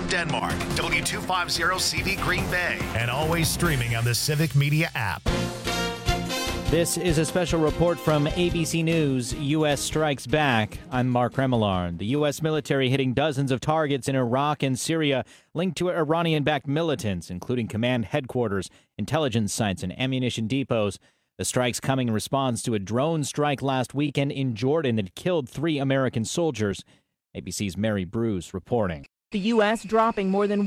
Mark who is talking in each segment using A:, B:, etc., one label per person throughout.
A: FM Denmark, W250CV Green Bay, and always streaming on the Civic Media app.
B: This is a special report from ABC News. U.S. strikes back. I'm Mark Remillard. The U.S. military hitting dozens of targets in Iraq and Syria linked to Iranian-backed militants, including command headquarters, intelligence sites, and ammunition depots. The strikes coming in response to a drone strike last weekend in Jordan that killed 3 American soldiers. ABC's Mary Bruce reporting.
C: The U.S. dropping more than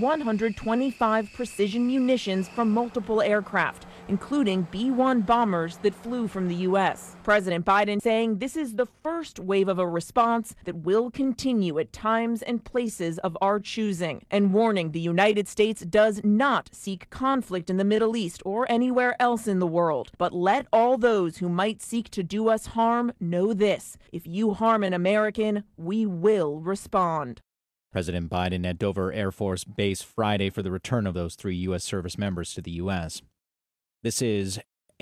C: 125 precision munitions from multiple aircraft, including B-1 bombers that flew from the U.S. President Biden saying this is the first wave of a response that will continue at times and places of our choosing, and warning the United States does not seek conflict in the Middle East or anywhere else in the world. But let all those who might seek to do us harm know this: if you harm an American, we will respond.
B: President Biden at Dover Air Force Base Friday for the return of those 3 U.S. service members to the U.S. This is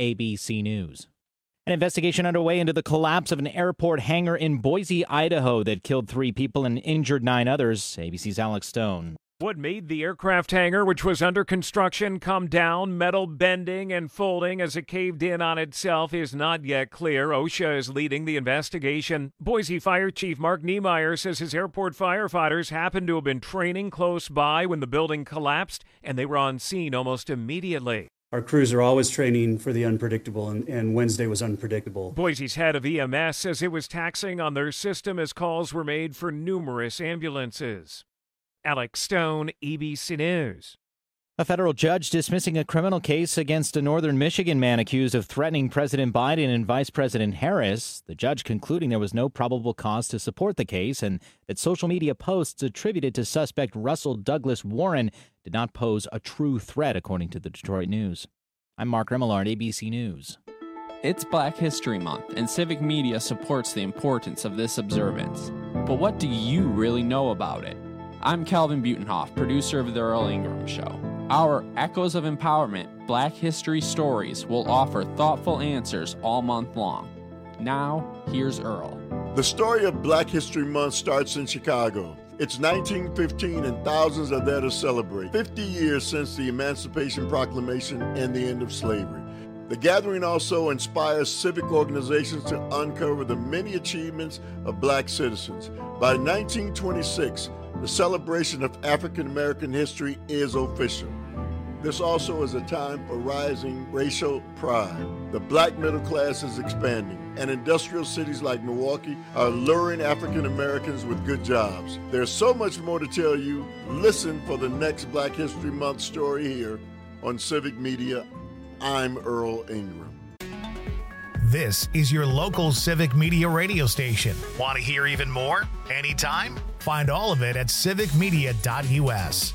B: ABC News. An investigation underway into the collapse of an airport hangar in Boise, Idaho that killed 3 people and injured 9 others. ABC's Alex Stone.
D: What made the aircraft hangar, which was under construction, come down, metal bending and folding as it caved in on itself, is not yet clear. OSHA is leading the investigation. Boise Fire Chief Mark Niemeyer says his airport firefighters happened to have been training close by when the building collapsed, and they were on scene almost immediately.
E: Our crews are always training for the unpredictable, and Wednesday was unpredictable.
D: Boise's head of EMS says it was taxing on their system as calls were made for numerous ambulances. Alex Stone, ABC News.
B: A federal judge dismissing a criminal case against a northern Michigan man accused of threatening President Biden and Vice President Harris. The judge concluding there was no probable cause to support the case and that social media posts attributed to suspect Russell Douglas Warren did not pose a true threat, according to the Detroit News. I'm Mark Remillard, ABC News.
F: It's Black History Month, and Civic Media supports the importance of this observance. But what do you really know about it? I'm Calvin Butenhoff, producer of The Earl Ingram Show. Our Echoes of Empowerment Black History Stories will offer thoughtful answers all month long. Now, here's Earl.
G: The story of Black History Month starts in Chicago. It's 1915 and thousands are there to celebrate 50 years since the Emancipation Proclamation and the end of slavery. The gathering also inspires civic organizations to uncover the many achievements of black citizens. By 1926, the celebration of African American history is official. This also is a time for rising racial pride. The black middle class is expanding, and industrial cities like Milwaukee are luring African Americans with good jobs. There's so much more to tell you. Listen for the next Black History Month story here on Civic Media. I'm Earl Ingram.
A: This is your local Civic Media radio station. Want to hear even more? Anytime? Find all of it at civicmedia.us.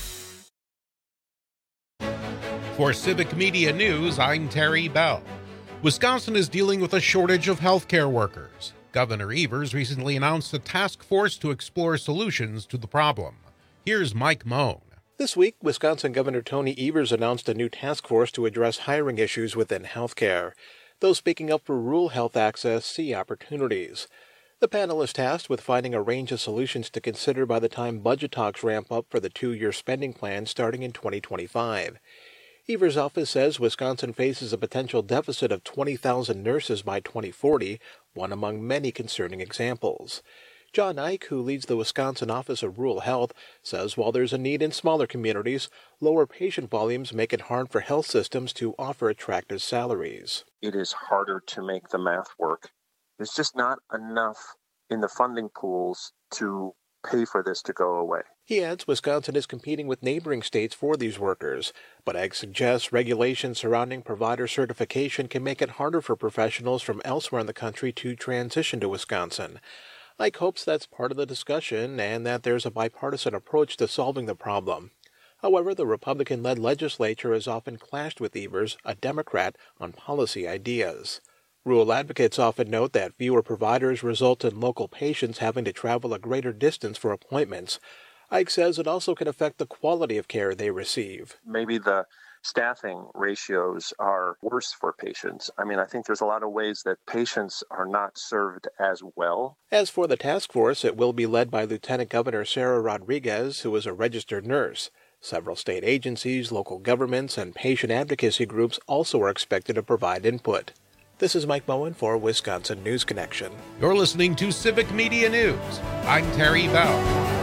H: For Civic Media News, I'm Terry Bell. Wisconsin is dealing with a shortage of healthcare workers. Governor Evers recently announced a task force to explore solutions to the problem. Here's Mike Moan.
I: This week, Wisconsin Governor Tony Evers announced a new task force to address hiring issues within healthcare. Those speaking up for rural health access see opportunities. The panel is tasked with finding a range of solutions to consider by the time budget talks ramp up for the 2-year spending plan starting in 2025. Evers' office says Wisconsin faces a potential deficit of 20,000 nurses by 2040, one among many concerning examples. John Ike, who leads the Wisconsin Office of Rural Health, says while there's a need in smaller communities, lower patient volumes make it hard for health systems to offer attractive salaries.
J: It is harder to make the math work. There's just not enough in the funding pools to pay for this to go away.
I: He adds Wisconsin is competing with neighboring states for these workers, but Ike suggests regulations surrounding provider certification can make it harder for professionals from elsewhere in the country to transition to Wisconsin. Ike hopes that's part of the discussion and that there's a bipartisan approach to solving the problem. However, the Republican-led legislature has often clashed with Evers, a Democrat, on policy ideas. Rural advocates often note that fewer providers result in local patients having to travel a greater distance for appointments. Ike says it also can affect the quality of care they receive.
J: Maybe the staffing ratios are worse for patients. I mean, I think there's a lot of ways that patients are not served as well.
I: As for the task force, it will be led by Lieutenant Governor Sarah Rodriguez, who is a registered nurse. Several state agencies, local governments, and patient advocacy groups also are expected to provide input. This is Mike Moen for Wisconsin News Connection.
H: You're listening to Civic Media News. I'm Terry Bell.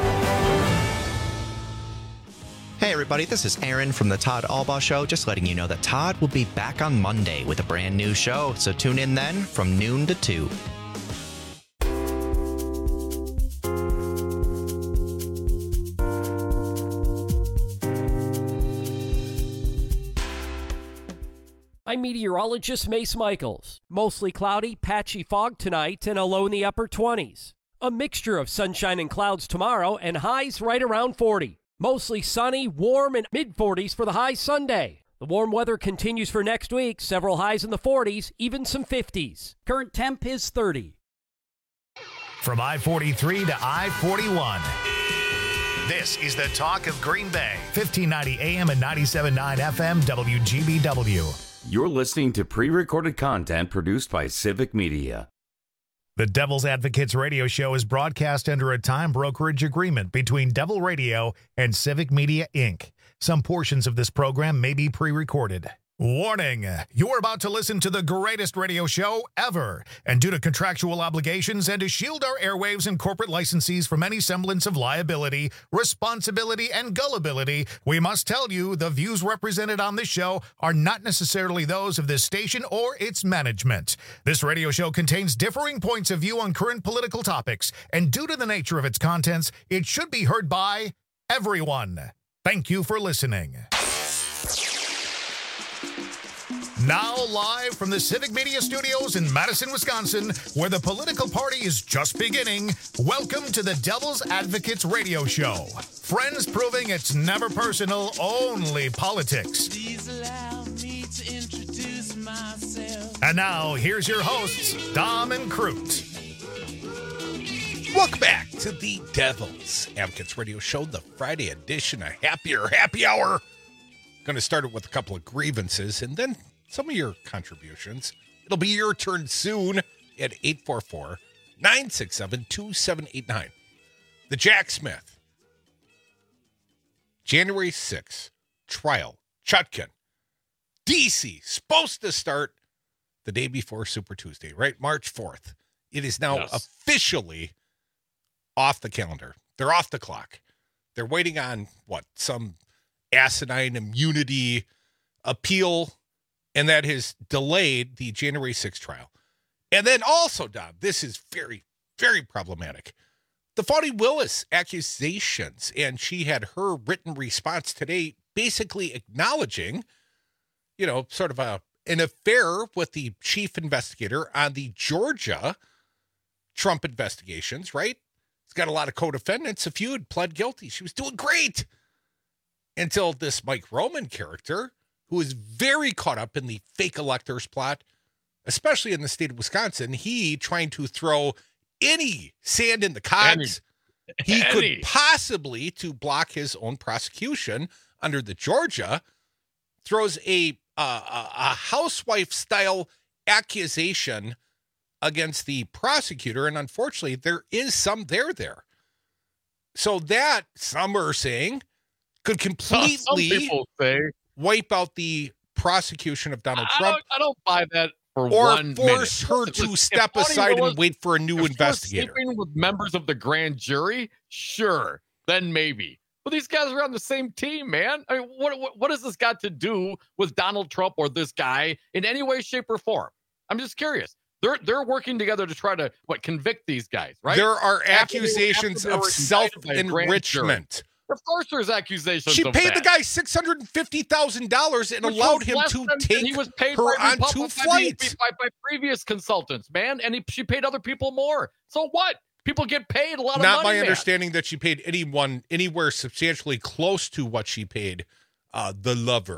K: Hey everybody, this is Aaron from the Todd Albaugh Show, just letting you know that Todd will be back on Monday with a brand new show, so tune in then from noon to 2.
L: I'm meteorologist Mace Michaels. Mostly cloudy, patchy fog tonight and a low in the upper 20s. A mixture of sunshine and clouds tomorrow and highs right around 40. Mostly sunny, warm, and mid-40s for the high Sunday. The warm weather continues for next week, several highs in the 40s, even some 50s. Current temp is 30.
A: From I-43 to I-41. This is the talk of Green Bay. 1590 AM and 97.9 FM WGBW.
M: You're listening to pre-recorded content produced by Civic Media.
A: The Devil's Advocates radio show is broadcast under a time brokerage agreement between Devil Radio and Civic Media, Inc. Some portions of this program may be pre-recorded. Warning, you're about to listen to the greatest radio show ever. And due to contractual obligations and to shield our airwaves and corporate licensees from any semblance of liability, responsibility, and gullibility, we must tell you the views represented on this show are not necessarily those of this station or its management. This radio show contains differing points of view on current political topics, and due to the nature of its contents, it should be heard by everyone. Thank you for listening. Now live from the Civic Media Studios in Madison, Wisconsin, where the political party is just beginning, welcome to the Devil's Advocates radio show. Friends proving it's never personal, only politics. Please allow me to introduce myself. And now, here's your hosts, Dom and Crute.
H: Welcome back to the Devil's Advocates radio show, the Friday edition, a happier happy hour. Going to start it with a couple of grievances and then some of your contributions. It'll be your turn soon at 844-967-2789. The Jack Smith, January 6th, trial, Chutkin, D.C., supposed to start the day before Super Tuesday, right? March 4th. It is now officially off the calendar. They're off the clock. They're waiting on, some asinine immunity appeal, and that has delayed the January 6th trial. And then also, Dom, this is very, very problematic. The Fani Willis accusations, and she had her written response today basically acknowledging, sort of an affair with the chief investigator on the Georgia Trump investigations, right? He's got a lot of co-defendants. A few had pled guilty. She was doing great until this Mike Roman character, who is very caught up in the fake electors plot, especially in the state of Wisconsin, he trying to throw any sand in the cogs he could possibly to block his own prosecution under the Georgia, throws a housewife-style accusation against the prosecutor, and unfortunately, there is some there. So that, some are saying, could completely wipe out the prosecution of Donald Trump.
N: I don't buy that for
H: or
N: 1 minute.
H: force her to step aside and wait for a new investigator.
N: Sleeping with members of the grand jury, sure, then maybe. But these guys are on the same team, man. I mean, what has this got to do with Donald Trump or this guy in any way, shape, or form? I'm just curious. They're working together to try to convict these guys, right?
H: There are accusations of self-enrichment.
N: Of course, there's accusations.
H: She paid the guy $650,000 and allowed him to take her on 2 flights
N: by previous consultants, man. And she paid other people more. So what? People get paid a lot of money.
H: Not my understanding that she paid anyone anywhere substantially close to what she paid the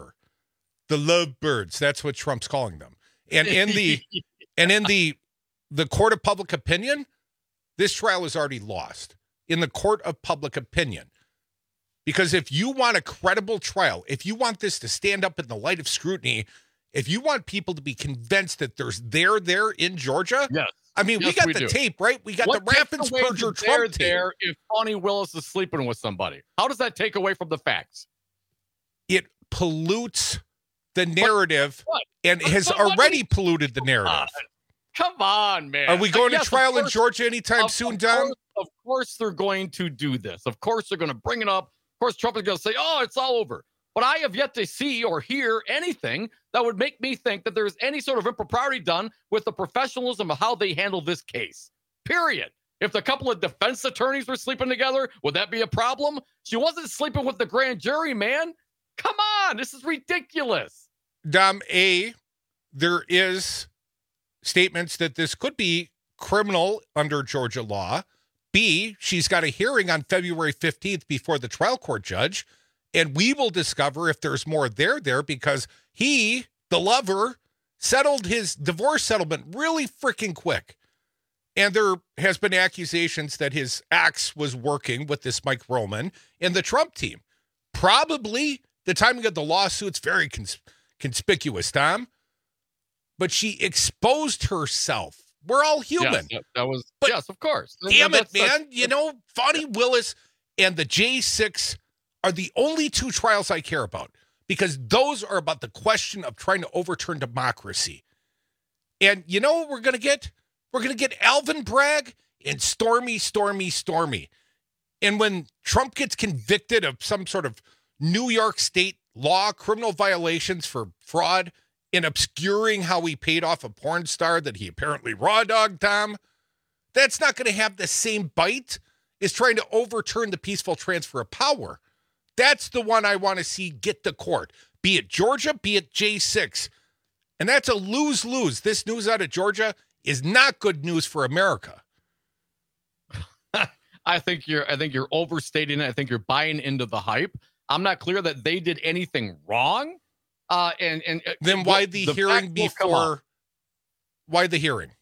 H: lovebirds. That's what Trump's calling them. And in the court of public opinion, this trial is already lost. In the court of public opinion. Because if you want a credible trial, if you want this to stand up in the light of scrutiny, if you want people to be convinced that there's there in Georgia,
N: yes.
H: I mean, we got the tape, right? We got the Raffensperger Trump tape.
N: There if Fani Willis is sleeping with somebody. How does that take away from the facts?
H: It pollutes the narrative and has already polluted the narrative.
N: Come on, man.
H: Are we going to trial in Georgia anytime soon, Don?
N: Of course they're going to do this. Of course they're going to bring it up. Of course Trump is going to say, oh, it's all over. But I have yet to see or hear anything that would make me think that there's any sort of impropriety done with the professionalism of how they handle this case. Period. If the couple of defense attorneys were sleeping together, would that be a problem? She wasn't sleeping with the grand jury, man. Come on. This is ridiculous.
H: Dom, there is statements that this could be criminal under Georgia law. B, she's got a hearing on February 15th before the trial court judge, and we will discover if there's more there because he, the lover, settled his divorce settlement really freaking quick. And there has been accusations that his ex was working with this Mike Roman and the Trump team. Probably the timing of the lawsuit's very conspicuous, Tom. But she exposed herself. We're all human.
N: Yes, that was,
H: but
N: yes, of course.
H: Damn it, man. You know, Fani Willis and the J6 are the only two trials I care about because those are about the question of trying to overturn democracy. And you know what we're going to get? We're going to get Alvin Bragg and Stormy. And when Trump gets convicted of some sort of New York State law, criminal violations for fraud, in obscuring how he paid off a porn star that he apparently raw dogged, Tom, that's not going to have the same bite as trying to overturn the peaceful transfer of power. That's the one I want to see get to court, be it Georgia, be it J6. And that's a lose-lose. This news out of Georgia is not good news for America.
N: I think you're overstating it. I think you're buying into the hype. I'm not clear that they did anything wrong. And
H: then why the hearing before? Why the hearing?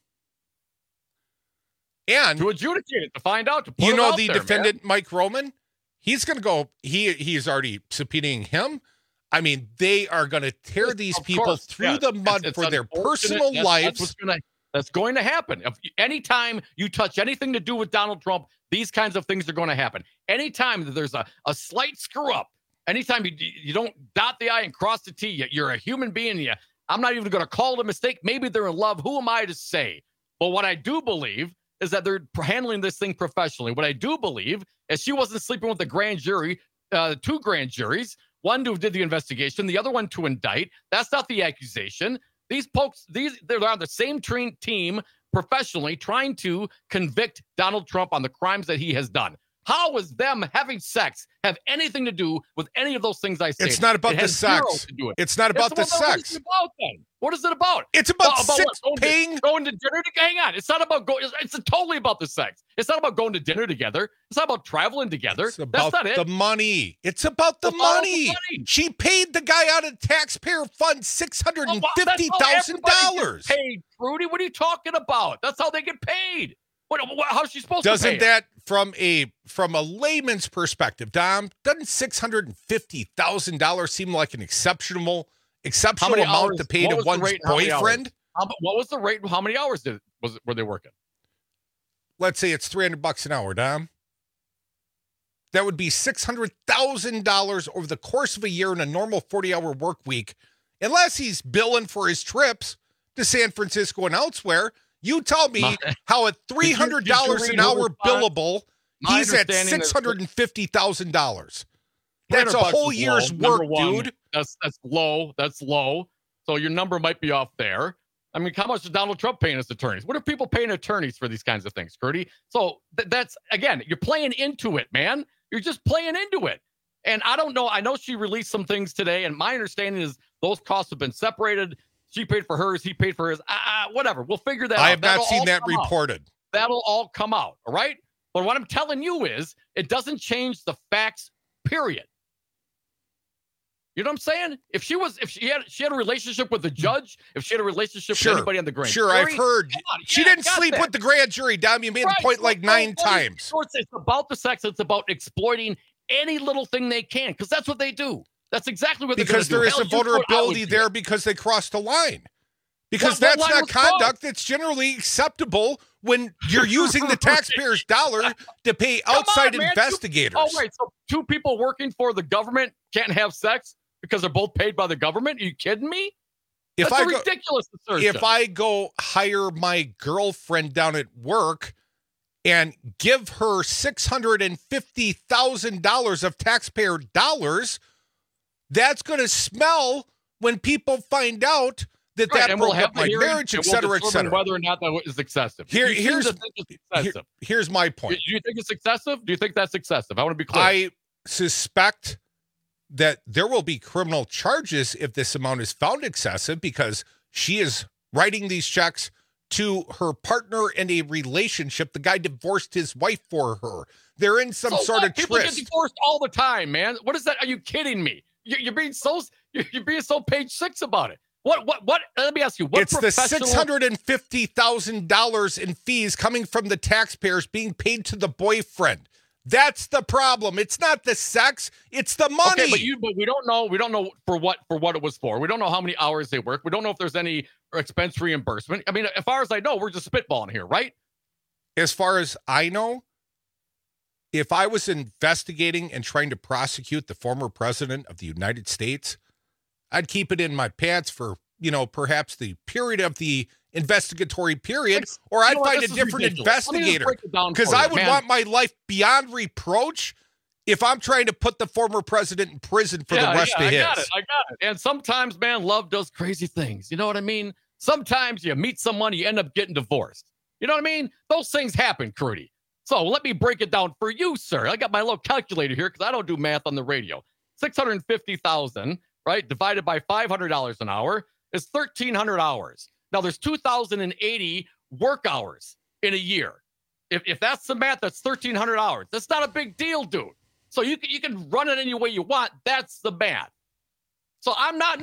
H: And
N: to adjudicate it, to find out. To put
H: you know, the
N: there,
H: defendant,
N: man.
H: Mike Roman, he's going to go. He's already subpoenaing him. I mean, they are going to tear these people through the mud for their personal lives.
N: That's going to happen. Anytime you touch anything to do with Donald Trump, these kinds of things are going to happen. Anytime that there's a slight screw up, anytime you don't dot the I and cross the T, you're a human being. I'm not even going to call it a mistake. Maybe they're in love. Who am I to say? But what I do believe is that they're handling this thing professionally. What I do believe is she wasn't sleeping with the grand jury, two grand juries, one who did the investigation, the other one to indict. That's not the accusation. These folks, they're on the same team professionally trying to convict Donald Trump on the crimes that he has done. How is them having sex have anything to do with any of those things I say?
H: It's not about the sex. It's not about the sex.
N: What is it about then? What is it about?
H: It's about sex paying.
N: Going to dinner together. Hang on. It's not about going. It's totally about the sex. It's not about going to dinner together. It's not about traveling together.
H: It's about
N: That's not
H: the
N: it.
H: money. It's about the money. She paid the guy out of taxpayer fund $650,000.
N: Paid, Rudy. What are you talking about? That's how they get paid. How's she supposed
H: Doesn't
N: to pay
H: that from a layman's perspective, Dom, doesn't $650,000 seem like an exceptional amount to pay to one's boyfriend?
N: What was the rate? How many hours were they working?
H: Let's say it's $300 an hour, Dom. That would be $600,000 over the course of a year in a normal 40-hour work week, unless he's billing for his trips to San Francisco and elsewhere. You tell me how at $300 an hour billable, he's at $650,000. That's a whole year's work, dude.
N: That's low. That's low. So your number might be off there. I mean, how much is Donald Trump paying his attorneys? What are people paying attorneys for these kinds of things, Curdy? So that's, again, you're playing into it, man. You're just playing into it. And I don't know. I know she released some things today, and my understanding is those costs have been separated. She paid for hers. He paid for his. Whatever. We'll figure that out.
H: I have not seen that reported.
N: That'll all come out. All right. But what I'm telling you is it doesn't change the facts, period. You know what I'm saying? If she had a relationship with the judge, if she had a relationship with anybody on the grand jury.
H: I've heard. She didn't sleep with the grand jury, Dom. You made the point like 9 times.
N: It's about the sex. It's about exploiting any little thing they can, because that's what they do. That's exactly what they're
O: going to do. Because there is a vulnerability there because they crossed the line. Because that's not conduct that's generally acceptable when you're using the taxpayers' dollar to pay outside investigators.
N: Wait, so two people working for the government can't have sex because they're both paid by the government? Are you kidding me? That's a ridiculous assertion.
O: If I go hire my girlfriend down at work and give her $650,000 of taxpayer dollars, that's going to smell when people find out that broke up my marriage, et cetera, et cetera.
N: Whether or not that is excessive.
O: Here's my point.
N: Do you think it's excessive? Do you think that's excessive? I want to be clear.
O: I suspect that there will be criminal charges if this amount is found excessive because she is writing these checks to her partner in a relationship. The guy divorced his wife for her. They're in some sort of
N: people
O: tryst.
N: Get divorced all the time, man. What is that? Are you kidding me? You're being so page 6 about it. What? Let me ask you. What
O: it's the $650,000 in fees coming from the taxpayers being paid to the boyfriend. That's the problem. It's not the sex. It's the money.
N: Okay, but we don't know. We don't know for what it was for. We don't know how many hours they work. We don't know if there's any expense reimbursement. I mean, as far as I know, we're just spitballing here, right?
O: As far as I know, if I was investigating and trying to prosecute the former president of the United States, I'd keep it in my pants for, perhaps the period of the investigatory period, or I'd find a different investigator because I would want my life beyond reproach if I'm trying to put the former president in prison for the rest of his.
N: I got it. And sometimes, man, love does crazy things. You know what I mean? Sometimes you meet someone, you end up getting divorced. You know what I mean? Those things happen, Crudy. So let me break it down for you, sir. I got my little calculator here because I don't do math on the radio. 650,000, right, divided by $500 an hour is 1,300 hours. Now, there's 2,080 work hours in a year. If that's the math, that's 1,300 hours. That's not a big deal, dude. So you can run it any way you want. That's the math. So I'm not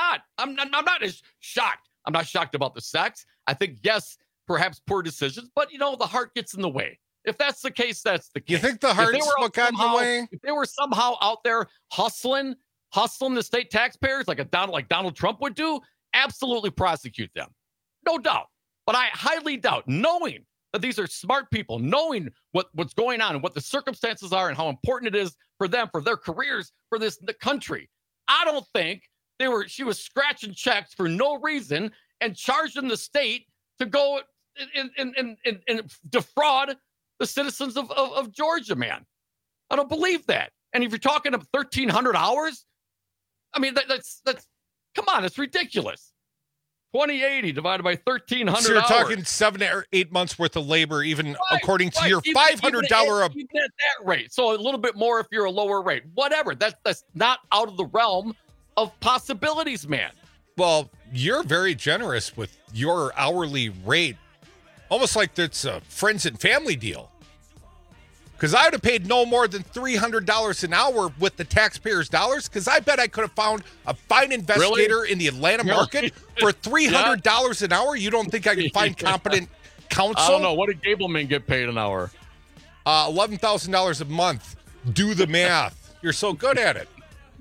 N: as shocked. I'm not shocked about the sex. I think, yes, perhaps poor decisions, but, the heart gets in the way. If that's the case, that's the case.
O: You think the heart's what got in the way?
N: If they were somehow out there hustling the state taxpayers like Donald Trump would do, absolutely prosecute them. No doubt. But I highly doubt, knowing that these are smart people, knowing what's going on and what the circumstances are and how important it is for them, for their careers, for the country. I don't think she was scratching checks for no reason and charging the state to go and defraud the citizens of Georgia, man. I don't believe that. And if you're talking about 1,300 hours, I mean, that's come on, it's ridiculous. 2080 divided by 1,300 hours.
O: So you're talking 7 or 8 months worth of labor, even according to your $500
N: even at that rate. So a little bit more if you're a lower rate. Whatever. That's not out of the realm of possibilities, man.
O: Well, you're very generous with your hourly rate, almost like it's a friends and family deal. Because I would have paid no more than $300 an hour with the taxpayers' dollars, because I bet I could have found a fine investigator in the Atlanta market for $300 an hour. You don't think I can find competent counsel?
N: I don't know. What did Gableman get paid an hour?
O: $11,000 a month. Do the math. You're so good at it.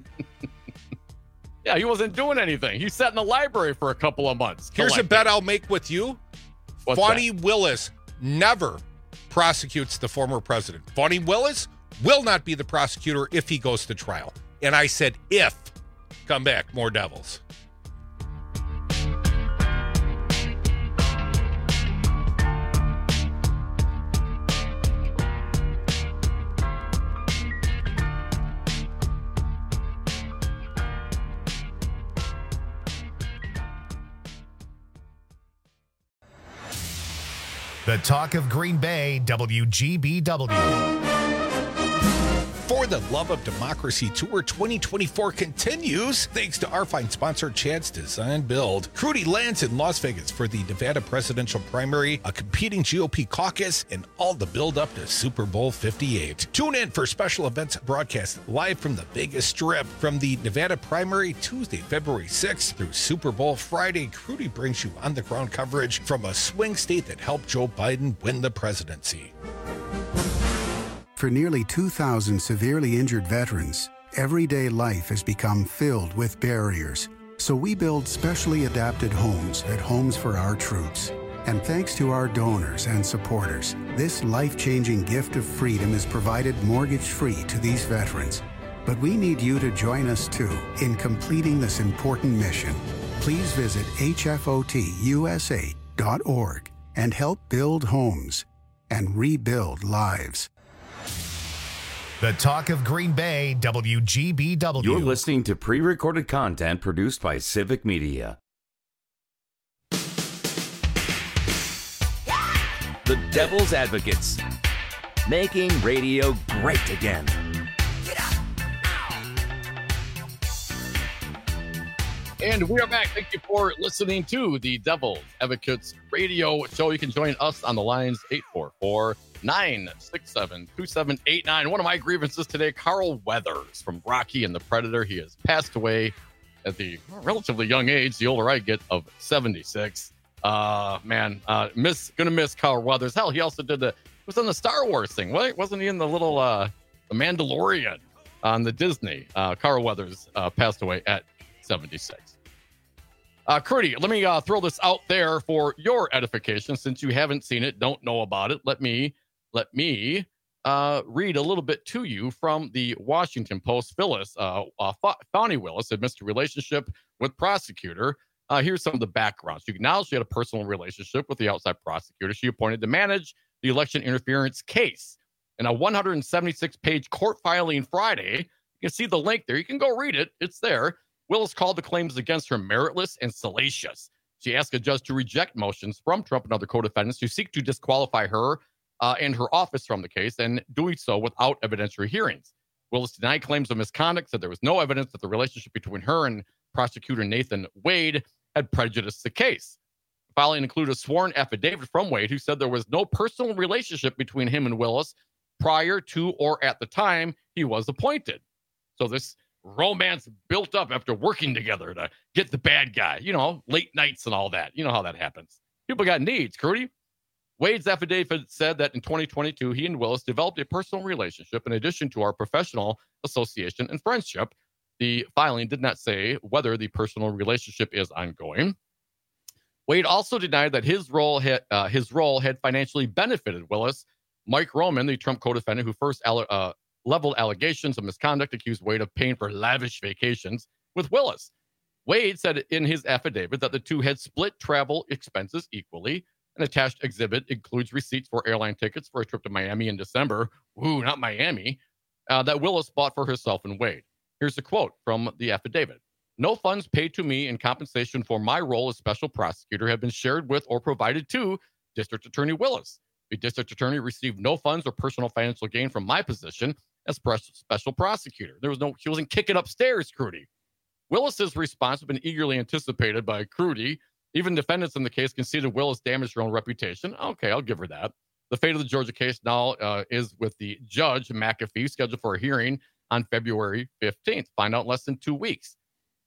N: Yeah, he wasn't doing anything. He sat in the library for a couple of months.
O: Here's a bet I'll make with you. Fani Willis never prosecutes the former president. Fani Willis will not be the prosecutor if he goes to trial. And I said if. Come back, more Devils.
A: The talk of Green Bay, WGBW.
O: For the Love of Democracy Tour 2024 continues thanks to our fine sponsor, Chad's Design Build. Crudy lands in Las Vegas for the Nevada presidential primary, a competing GOP caucus, and all the build up to Super Bowl 58. Tune in for special events broadcast live from the Vegas Strip from the Nevada primary Tuesday, February 6th through Super Bowl Friday. Crudy brings you on the ground coverage from a swing state that helped Joe Biden win the presidency.
P: For nearly 2,000 severely injured veterans, everyday life has become filled with barriers. So we build specially adapted homes at Homes for Our Troops. And thanks to our donors and supporters, this life-changing gift of freedom is provided mortgage-free to these veterans. But we need you to join us too in completing this important mission. Please visit hfotusa.org and help build homes and rebuild lives.
A: The Talk of Green Bay, WGBW.
M: You're listening to pre-recorded content produced by Civic Media. The Devil's Advocates, making radio great again.
N: And we are back. Thank you for listening to the Devil's Advocates radio show. You can join us on the lines 844-967-2789. One of my grievances today, Carl Weathers from Rocky and the Predator. He has passed away at the relatively young age, the older I get, of 76. Gonna miss Carl Weathers. Hell, he also was on the Star Wars thing. Wasn't he in the little the Mandalorian on the Disney? Carl Weathers passed away at 76. Crudy, let me throw this out there for your edification. Since you haven't seen it, don't know about it, let me read a little bit to you from the Washington Post. Fani Willis had missed a relationship with prosecutor. Here's some of the background. She acknowledged she had a personal relationship with the outside prosecutor she appointed to manage the election interference case. In a 176-page court filing Friday, you can see the link there. You can go read it. It's there. Willis called the claims against her meritless and salacious. She asked a judge to reject motions from Trump and other co-defendants who seek to disqualify her and her office from the case, and doing so without evidentiary hearings. Willis denied claims of misconduct, said there was no evidence that the relationship between her and prosecutor Nathan Wade had prejudiced the case. The filing included a sworn affidavit from Wade, who said there was no personal relationship between him and Willis prior to or at the time he was appointed. So this romance built up after working together to get the bad guy, late nights and all that. You know how that happens. People got needs, Crudy. Wade's affidavit said that in 2022, he and Willis developed a personal relationship in addition to our professional association and friendship. The filing did not say whether the personal relationship is ongoing. Wade also denied that his role had financially benefited Willis. Mike Roman, the Trump co-defendant who first leveled allegations of misconduct, accused Wade of paying for lavish vacations with Willis. Wade said in his affidavit that the two had split travel expenses equally. An attached exhibit includes receipts for airline tickets for a trip to Miami in December. Ooh, not Miami. That Willis bought for herself and Wade. Here's a quote from the affidavit. No funds paid to me in compensation for my role as special prosecutor have been shared with or provided to District Attorney Willis. The district attorney received no funds or personal financial gain from my position as special prosecutor. She wasn't kicking upstairs, Crudy. Willis's response has been eagerly anticipated by Crudy. Even defendants in the case conceded Willis damaged her own reputation. Okay, I'll give her that. The fate of the Georgia case now is with the judge, McAfee, scheduled for a hearing on February 15th. Find out in less than 2 weeks.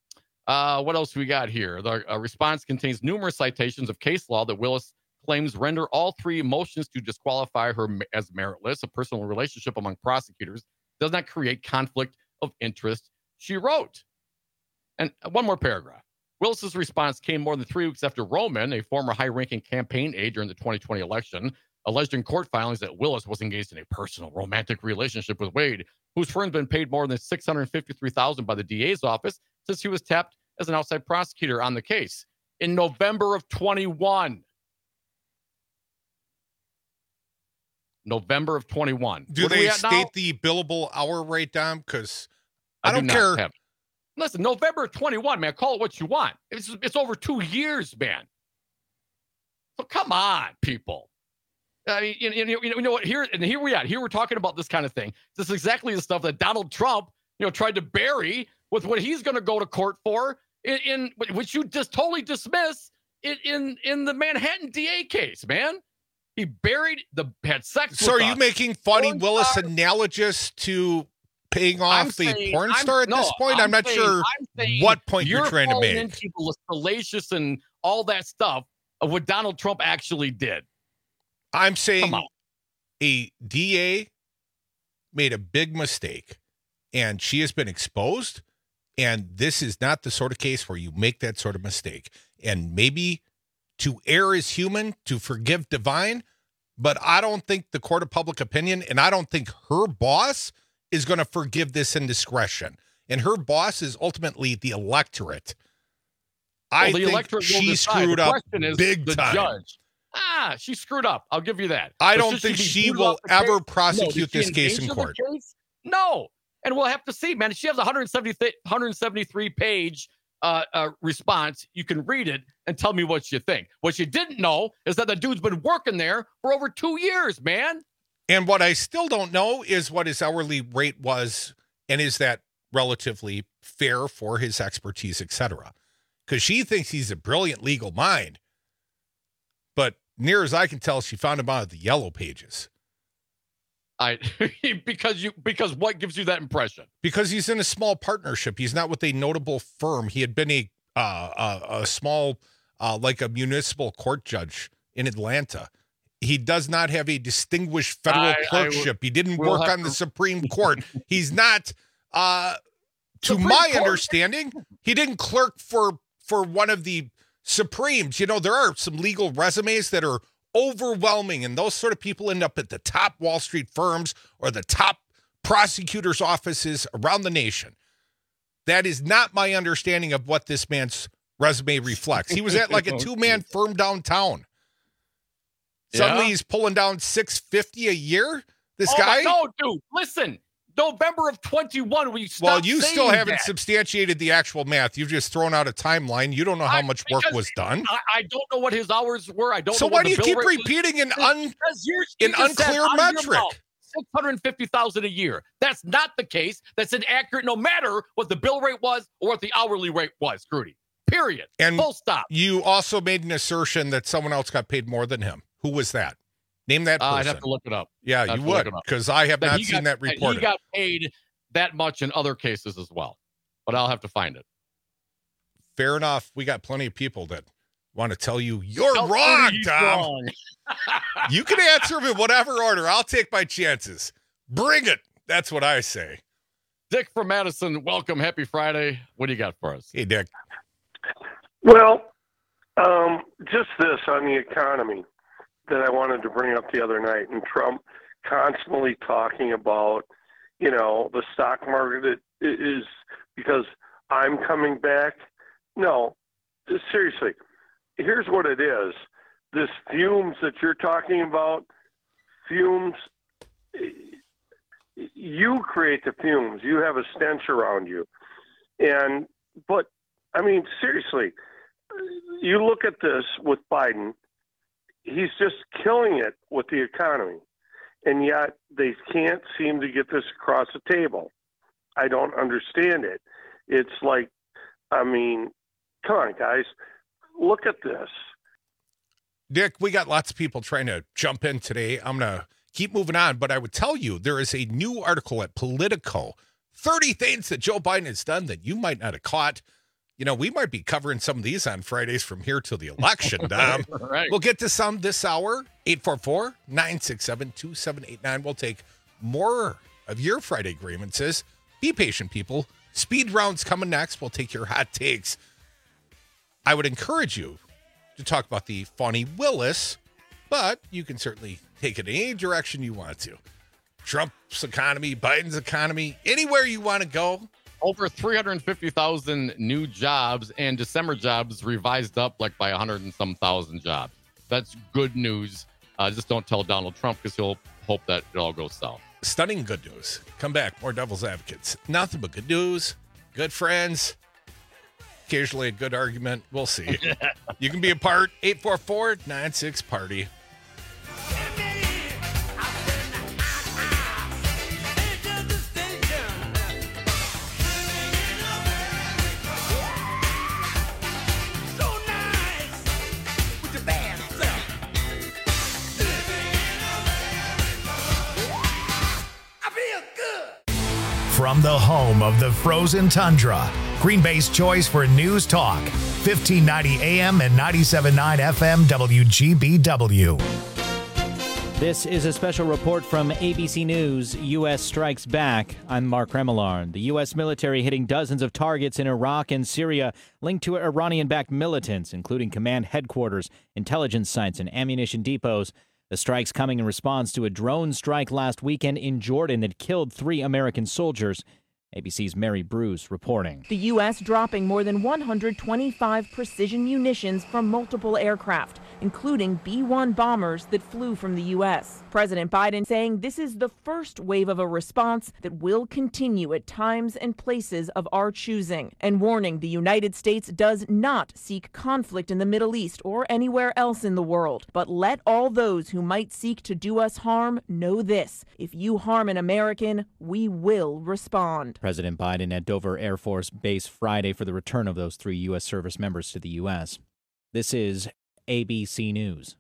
N: What else we got here? The response contains numerous citations of case law that Willis claims render all three motions to disqualify her as meritless. A personal relationship among prosecutors does not create conflict of interest, she wrote. And one more paragraph. Willis's response came more than 3 weeks after Roman, a former high-ranking campaign aide during the 2020 election, alleged in court filings that Willis was engaged in a personal romantic relationship with Wade, whose firm had been paid more than $653,000 by the DA's office since he was tapped as an outside prosecutor on the case in November of 21. November of 21.
O: Do they state the billable hour rate, Dom? Because I don't care.
N: Listen, November of 21, man. Call it what you want. It's over 2 years, man. So come on, people. I mean, you know what? Here we are. Here we're talking about this kind of thing. This is exactly the stuff that Donald Trump, tried to bury with what he's going to go to court for, in which you just totally dismiss in the Manhattan DA case, man. He had sex.
O: So are you making Fani Willis analogous to paying off the porn star at this point? I'm not sure what point you're trying to make.
N: People with salacious and all that stuff of what Donald Trump actually did.
O: I'm saying a DA made a big mistake, and she has been exposed, and this is not the sort of case where you make that sort of mistake. And maybe to err is human, to forgive divine, but I don't think the court of public opinion, and I don't think her boss is going to forgive this indiscretion. And her boss is ultimately the electorate. I think she screwed up big time. Judge.
N: She screwed up. I'll give you that.
O: I don't think she will ever prosecute this case in court.
N: No. And we'll have to see, man. She has a 173-page response. You can read it and tell me what you think. What you didn't know is that the dude's been working there for over 2 years, man.
O: And what I still don't know is what his hourly rate was, and is that relatively fair for his expertise, etc. Because she thinks he's a brilliant legal mind. But near as I can tell, she found him out of the yellow pages.
N: Because what gives you that impression?
O: Because he's in a small partnership. He's not with a notable firm. He had been a small, like a municipal court judge in Atlanta. He does not have a distinguished federal clerkship. He didn't work on the Supreme Court. He's not, to my understanding, he didn't clerk for one of the Supremes. You know, there are some legal resumes that are overwhelming, and those sort of people end up at the top Wall Street firms or the top prosecutors' offices around the nation. That is not my understanding of what this man's resume reflects. He was at like a two-man firm downtown. Suddenly he's pulling down $650 a year. This guy?
N: No, dude. Listen, November of 21.
O: Well, you still haven't substantiated the actual math. You've just thrown out a timeline. You don't know how much work was done.
N: I don't know what his hours were. I don't.
O: So
N: know
O: why do you keep repeating an unclear metric?
N: $650,000 a year. That's not the case. That's inaccurate, no matter what the bill rate was or what the hourly rate was, Grudy. Period.
O: And
N: full stop.
O: You also made an assertion that someone else got paid more than him. Who was that? Name that person.
N: I'd have to look it up.
O: Yeah, you would, because I have not seen that reported.
N: He got paid that much in other cases as well, but I'll have to find it.
O: Fair enough. We got plenty of people that want to tell you you're wrong, Tom. You can answer them in whatever order. I'll take my chances. Bring it. That's what I say.
N: Dick from Madison, welcome. Happy Friday. What do you got for us?
O: Hey, Dick.
Q: Well, just this on the economy that I wanted to bring up the other night, and Trump constantly talking about, you know, the stock market is because I'm coming back. No, seriously, here's what it is. This fumes that you're talking about, fumes, you create the fumes. You have a stench around you. But, I mean, seriously, you look at this with Biden, he's just killing it with the economy. And yet they can't seem to get this across the table. I don't understand it. It's like, I mean, come on, guys, look at this.
O: Dick, we got lots of people trying to jump in today. I'm going to keep moving on, but I would tell you there is a new article at Politico, 30 things that Joe Biden has done that you might not have caught. You know, we might be covering some of these on Fridays from here till the election, Dom.
N: Right.
O: We'll get to some this hour, 844-967-2789. We'll take more of your Friday grievances. Be patient, people. Speed round's coming next. We'll take your hot takes. I would encourage you to talk about the Fani Willis, but you can certainly take it in any direction you want to. Trump's economy, Biden's economy, anywhere you want to go.
N: Over 350,000 new jobs, and December jobs revised up like by 100 and some thousand jobs. That's good news. Just don't tell Donald Trump, because he'll hope that it all goes south.
O: Stunning good news. Come back. More Devil's Advocates. Nothing but good news. Good friends. Occasionally a good argument. We'll see. You can be a part. 844-96-PARTY.
A: From the home of the frozen tundra, Green Bay's choice for news talk, 1590 AM and 97.9 FM WGBW.
B: This is a special report from ABC News. U.S. strikes back. I'm Mark Remillard. The U.S. military hitting dozens of targets in Iraq and Syria linked to Iranian-backed militants, including command headquarters, intelligence sites, and ammunition depots. The strikes coming in response to a drone strike last weekend in Jordan that killed 3 American soldiers. ABC's Mary Bruce reporting.
C: The U.S. dropping more than 125 precision munitions from multiple aircraft, including B-1 bombers that flew from the U.S. President Biden saying this is the first wave of a response that will continue at times and places of our choosing, and warning the United States does not seek conflict in the Middle East or anywhere else in the world. But let all those who might seek to do us harm know this: if you harm an American, we will respond.
B: President Biden at Dover Air Force Base Friday for the return of those 3 U.S. service members to the U.S. This is ABC News.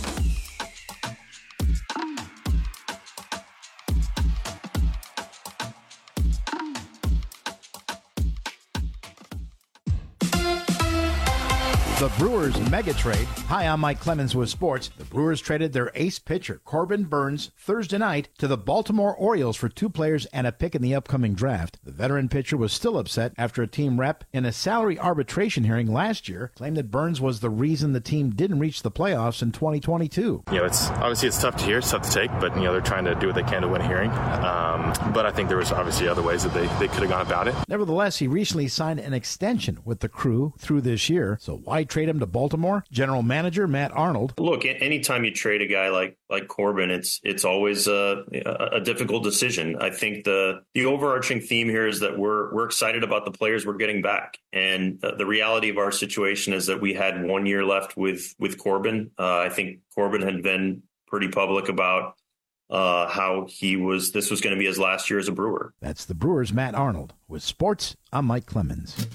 R: The Brewers mega trade. Hi, I'm Mike Clemens with sports. The Brewers traded their ace pitcher, Corbin Burnes, Thursday night to the Baltimore Orioles for 2 players and a pick in the upcoming draft. The veteran pitcher was still upset after a team rep in a salary arbitration hearing last year claimed that Burnes was the reason the team didn't reach the playoffs in 2022.
S: It's tough to hear, it's tough to take, but they're trying to do what they can to win a hearing. But I think there was obviously other ways that they could have gone about it.
R: Nevertheless, he recently signed an extension with the Crew through this year. So why trade him to Baltimore? General Manager Matt Arnold.
T: Look, anytime you trade a guy like Corbin, it's always a difficult decision. I think the overarching theme here is that we're excited about the players we're getting back, and the reality of our situation is that we had 1 year left with Corbin. I think Corbin had been pretty public about how this was going to be his last year as a Brewer.
R: That's the Brewers' Matt Arnold. With sports, I'm Mike Clemens.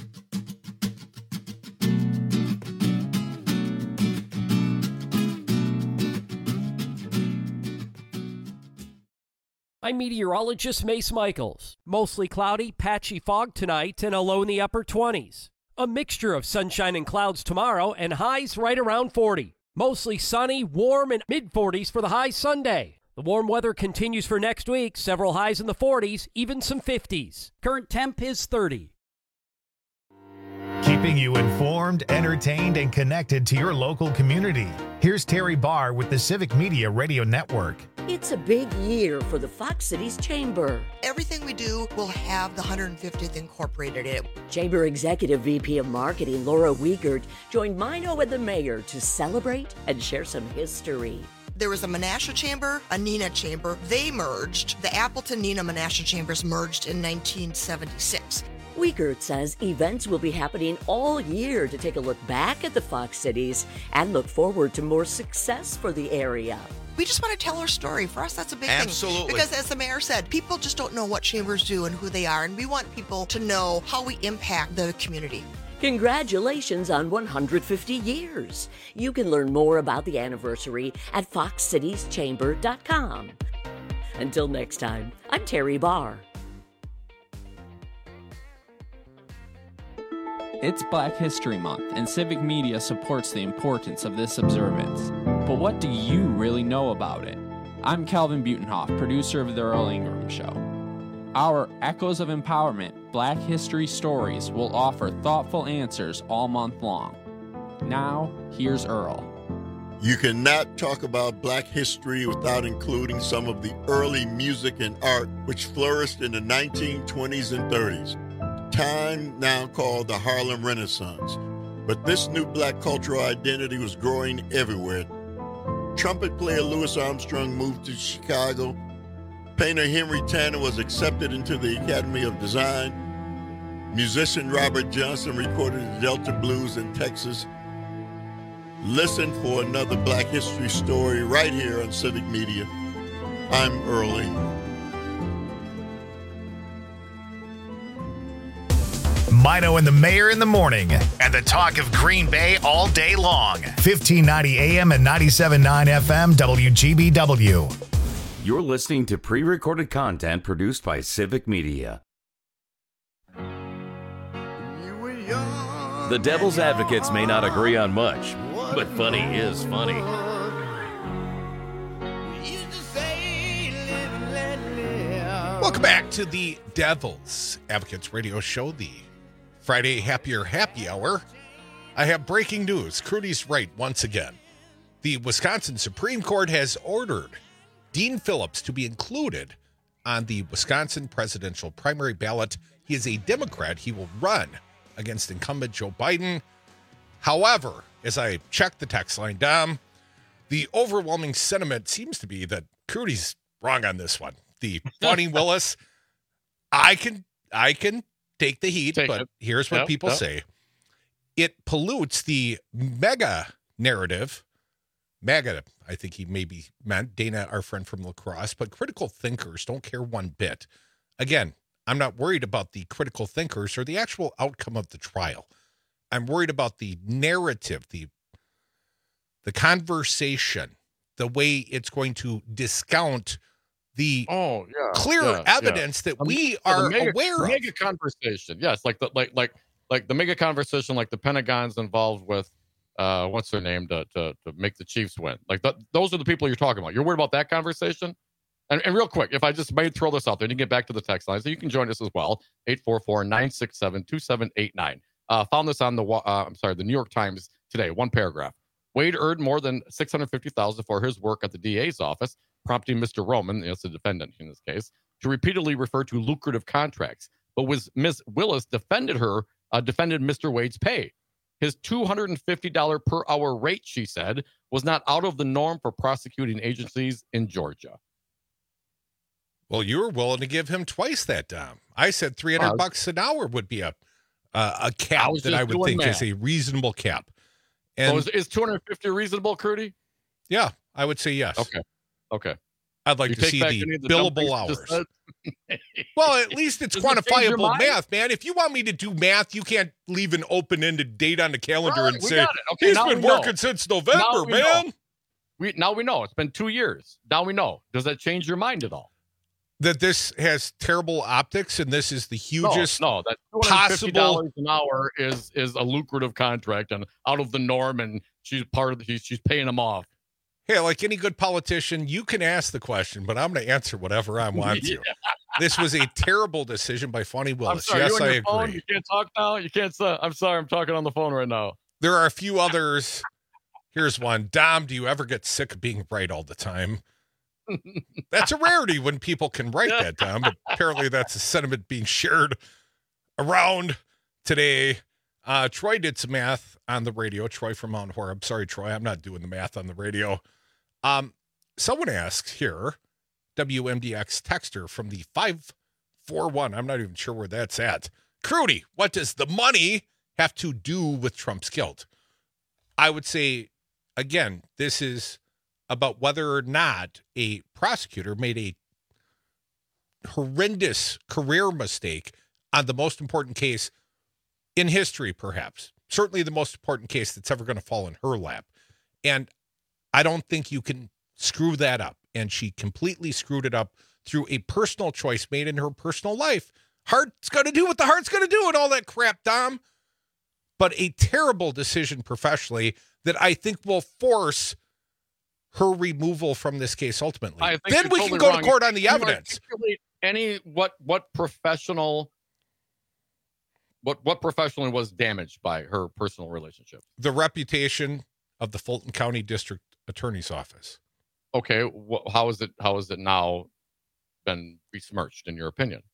L: I'm meteorologist Mace Michaels. Mostly cloudy, patchy fog tonight and a low in the upper 20s. A mixture of sunshine and clouds tomorrow and highs right around 40. Mostly sunny, warm, and mid-40s for the high Sunday. The warm weather continues for next week, several highs in the 40s, even some 50s. Current temp is 30.
A: Keeping you informed, entertained, and connected to your local community. Here's Terry Barr with the Civic Media Radio Network.
U: It's a big year for the Fox Cities Chamber.
V: Everything we do will have the 150th incorporated in it.
U: Chamber Executive VP of Marketing Laura Wiegert joined Mino and the mayor to celebrate and share some history.
V: There was a Menasha Chamber, a Neenah Chamber. They merged. The Appleton Neenah Menasha Chambers merged in 1976.
U: Wiegert says events will be happening all year to take a look back at the Fox Cities and look forward to more success for the area.
V: We just want to tell our story. For us, that's a big
K: Absolutely.
V: thing. Because as the mayor said, people just don't know what chambers do and who they are, and we want people to know how we impact the community.
U: Congratulations on 150 years. You can learn more about the anniversary at foxcitieschamber.com. Until next time, I'm Terry Barr.
F: It's Black History Month, and Civic Media supports the importance of this observance. But what do you really know about it? I'm Calvin Butenhoff, producer of The Earl Ingram Show. Our Echoes of Empowerment Black History Stories will offer thoughtful answers all month long. Now, here's Earl.
G: You cannot talk about Black history without including some of the early music and art which flourished in the 1920s and 30s. Time now called the Harlem Renaissance. But this new black cultural identity was growing everywhere. Trumpet player Louis Armstrong moved to Chicago. Painter Henry Tanner was accepted into the Academy of Design. Musician Robert Johnson recorded the Delta Blues in Texas. Listen for another Black history story right here on Civic Media. I'm Earl Ingram.
A: Mino and the Mayor in the morning, and the talk of Green Bay all day long. 1590 AM and 97.9 FM WGBW.
M: You're listening to pre-recorded content produced by Civic Media. The Devil's Advocates may not agree on much, but funny is funny.
O: Welcome back to the Devil's Advocates Radio Show, the Friday Happier Happy Hour. I have breaking news. Crudy's right once again. The Wisconsin Supreme Court has ordered Dean Phillips to be included on the Wisconsin presidential primary ballot. He is a Democrat. He will run against incumbent Joe Biden. However, as I checked the text line, Dom, the overwhelming sentiment seems to be that Crudy's wrong on this one. The Fani Willis, I can take the heat, but here's what people say. It pollutes the mega narrative. MAGA, I think he maybe meant, Dana, our friend from La Crosse, but critical thinkers don't care one bit. Again, I'm not worried about the critical thinkers or the actual outcome of the trial. I'm worried about the narrative, the conversation, the way it's going to discount the clear evidence that we are aware of.
N: Mega conversation, yes, like the mega conversation, like the Pentagon's involved with what's their name to make the Chiefs win. Like those are the people you're talking about. You're worried about that conversation. And real quick, if I just may throw this out there, and you get back to the text line, so you can join us as well. 844-967-2789. Found this on the New York Times today. One paragraph. Wade earned more than $650,000 for his work at the DA's office, prompting Mr. Roman, the defendant in this case, to repeatedly refer to lucrative contracts. But Ms. Willis defended Mr. Wade's pay. His $250 per hour rate, she said, was not out of the norm for prosecuting agencies in Georgia.
O: Well, you were willing to give him twice that, Dom. I said $300 an hour would be a cap that I would think is a reasonable cap. And
N: so is $250 reasonable, Crudy?
O: Yeah, I would say yes.
N: Okay.
O: I'd like to see the billable hours. Well, at least it's quantifiable math, man. If you want me to do math, you can't leave an open-ended date on the calendar and say, he's been working since November, man.
N: Now we know. It's been 2 years. Now we know. Does that change your mind at all?
O: That this has terrible optics and this is the hugest
N: that $250 an hour is a lucrative contract and out of the norm, and she's she's paying them off.
O: Hey, like any good politician, you can ask the question, but I'm going to answer whatever I want to. This was a terrible decision by Fani Willis.
N: I'm sorry,
O: yes, I agree.
N: Phone? You can't talk now? You can't say, I'm sorry, I'm talking on the phone right now.
O: There are a few others. Here's one. Dom, do you ever get sick of being right all the time? That's a rarity when people can write that, Dom, but apparently that's a sentiment being shared around today. Troy did some math on the radio. Troy from Mount Horeb. Sorry, Troy, I'm not doing the math on the radio. Someone asks here, WMDX texter from the 541. I'm not even sure where that's at. Crudy, what does the money have to do with Trump's guilt? I would say, again, this is about whether or not a prosecutor made a horrendous career mistake on the most important case in history, perhaps. Certainly the most important case that's ever going to fall in her lap. And I don't think you can screw that up. And she completely screwed it up through a personal choice made in her personal life. Heart's going to do what the heart's going to do and all that crap, Dom. But a terrible decision professionally that I think will force her removal from this case ultimately. Then we can go to court on the evidence.
N: What professionally was damaged by her personal relationship?
O: The reputation of the Fulton County District Attorney's Office.
N: Okay, how is it now been besmirched in your opinion?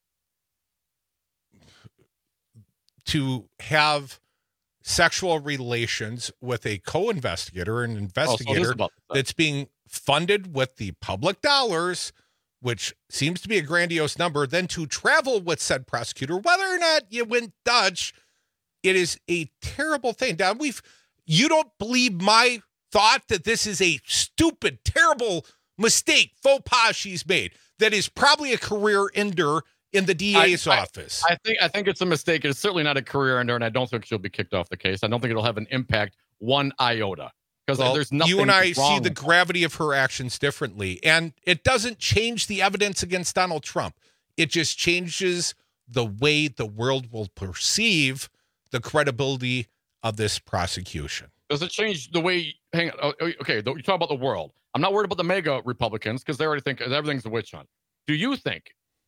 O: To have sexual relations with a co-investigator, an investigator that's being funded with the public dollars, which seems to be a grandiose number, then to travel with said prosecutor, whether or not you went Dutch, it is a terrible thing. Now, you don't believe my thought that this is a stupid, terrible mistake, faux pas she's made, that is probably a career ender in the DA's office.
N: I think it's a mistake. It's certainly not a career ender, and I don't think she'll be kicked off the case. I don't think it'll have an impact one iota. Because there's nothing.
O: You and I see the gravity of her actions differently, and it doesn't change the evidence against Donald Trump. It just changes the way the world will perceive the credibility of this prosecution.
N: Does it change the way? Hang on. Okay, you talk about the world. I'm not worried about the mega Republicans because they already think everything's a witch hunt. Do you think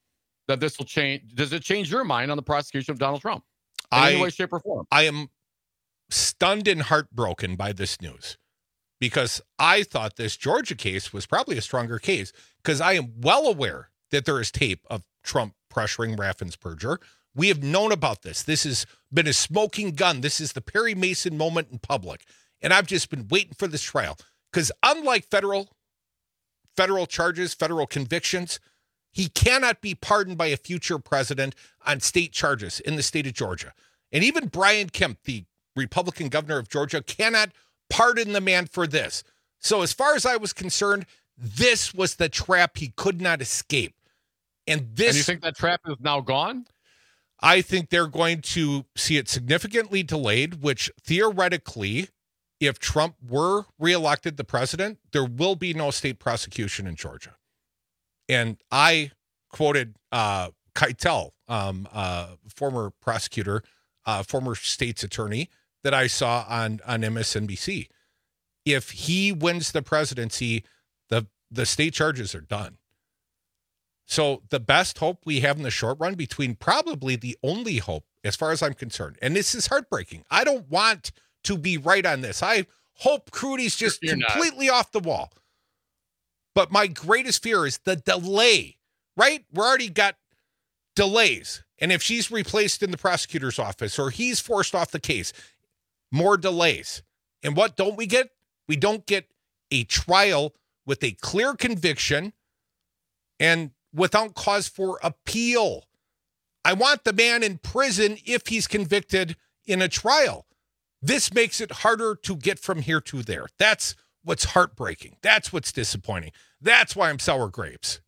N: that this will change? Does it change your mind on the prosecution of Donald Trump in any way, shape, or form?
O: I am stunned and heartbroken by this news because I thought this Georgia case was probably a stronger case because I am well aware that there is tape of Trump pressuring Raffensperger. We have known about this. This has been a smoking gun. This is the Perry Mason moment in public. And I've just been waiting for this trial because unlike federal charges, federal convictions, he cannot be pardoned by a future president on state charges in the state of Georgia. And even Brian Kemp, the Republican governor of Georgia, cannot pardon the man for this. So as far as I was concerned, this was the trap he could not escape. And
N: you think that trap is now gone?
O: I think they're going to see it significantly delayed, which theoretically, if Trump were reelected the president, there will be no state prosecution in Georgia. And I quoted Keitel, former prosecutor, former state's attorney that I saw on MSNBC. If he wins the presidency, the state charges are done. So the best hope we have in the short run, between probably the only hope, as far as I'm concerned, and this is heartbreaking. I don't want to be right on this. I hope Crudy's just completely off the wall. But my greatest fear is the delay, right? We're already got delays. And if she's replaced in the prosecutor's office or he's forced off the case, more delays. And what don't we get? We don't get a trial with a clear conviction and without cause for appeal. I want the man in prison if he's convicted in a trial. This makes it harder to get from here to there. That's what's heartbreaking. That's what's disappointing. That's why I'm sour grapes.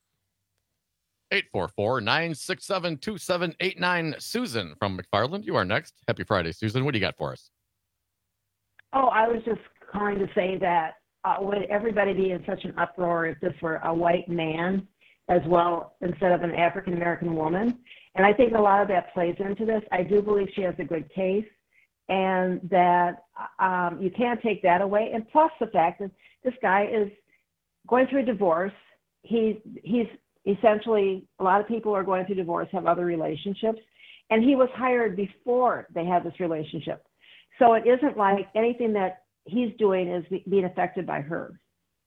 N: 844-967-2789. Susan from McFarland, you are next. Happy Friday, Susan. What do you got for us?
D: Oh, I was just calling to say that would everybody be in such an uproar if this were a white man as well instead of an African-American woman? And I think a lot of that plays into this. I do believe she has a good case, and that you can't take that away. And plus the fact that this guy is going through a divorce. He's essentially, a lot of people who are going through divorce have other relationships, and he was hired before they had this relationship. So it isn't like anything that he's doing is being affected by her.